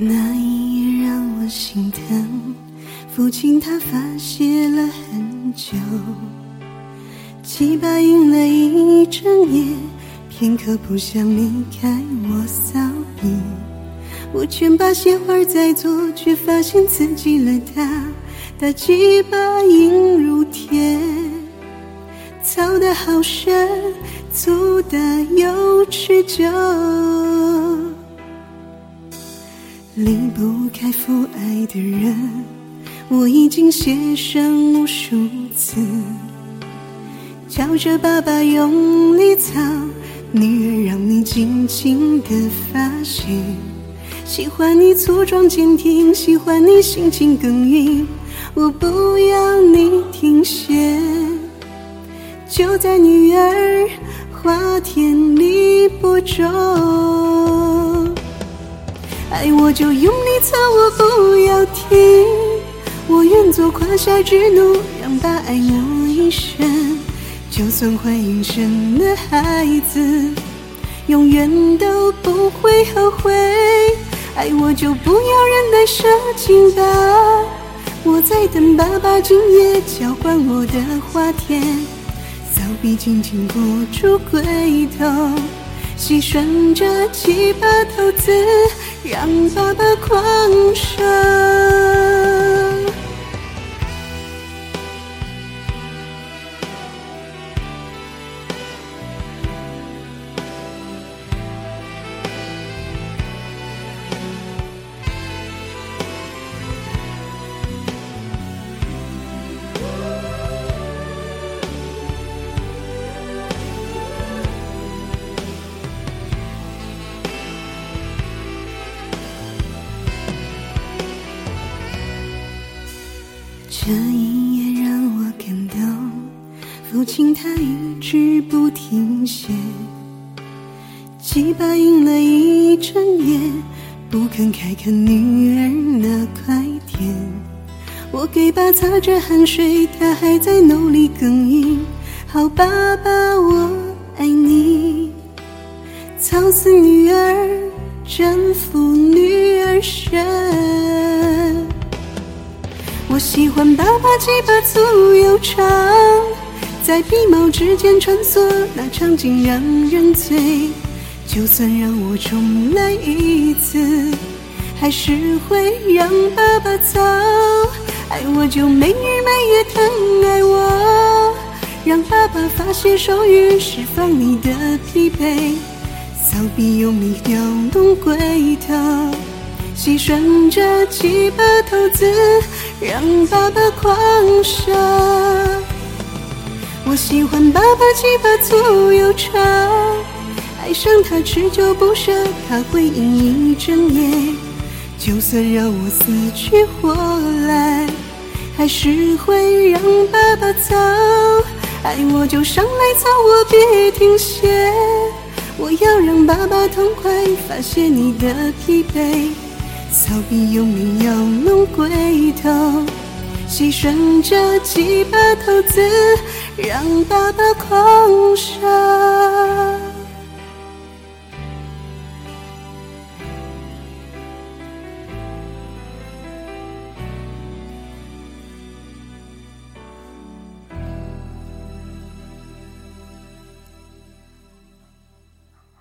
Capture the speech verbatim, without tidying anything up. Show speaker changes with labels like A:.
A: 那一夜让我心疼，父亲他发泄了很久，鸡巴赢了一整夜，片刻不想离开我扫地。我全把鲜花再做，却发现刺激了他，他鸡巴硬如铁，操得好深，粗的又持久，离不开父爱的人，我已经写上无数次，叫着爸爸用力操，女儿让你尽情的发泄，喜欢你粗壮坚挺，喜欢你性情耕耘，我不要你停歇，就在女儿花田里播种。爱我就用力操，我不要停，我愿做胯下之奴，让爸爱我一生，就算怀孕生了孩子，永远都不会后悔。爱我就不要忍耐射精吧，我在等爸爸今夜浇灌我的花田，扫地紧紧裹住龟头，细顺着几把头子，让爸爸狂射。这一夜让我感动，父亲他一直不停歇，鸡巴赢了一整夜，不肯开垦女儿那块田。我给爸擦着汗水，他还在努力耕耘，好爸爸我爱你，操死女儿，征服女儿身。我喜欢爸爸鸡巴粗又长，在鼻毛之间穿梭，那场景让人醉，就算让我重来一次，还是会让爸爸操。爱我就没日没夜疼爱我，让爸爸发泄手语，释放你的疲惫，扫地用力摇动龟头，细顺着几把头子，让爸爸狂射。我喜欢爸爸鸡巴粗又长，爱上他持久不舍，他会赢一整夜，就算让我死去活来，还是会让爸爸操。爱我就上来操我，别停歇，我要让爸爸痛快发泄你的疲惫，扫地用力摇弄龟头，细顺着几把头子，让爸爸狂射。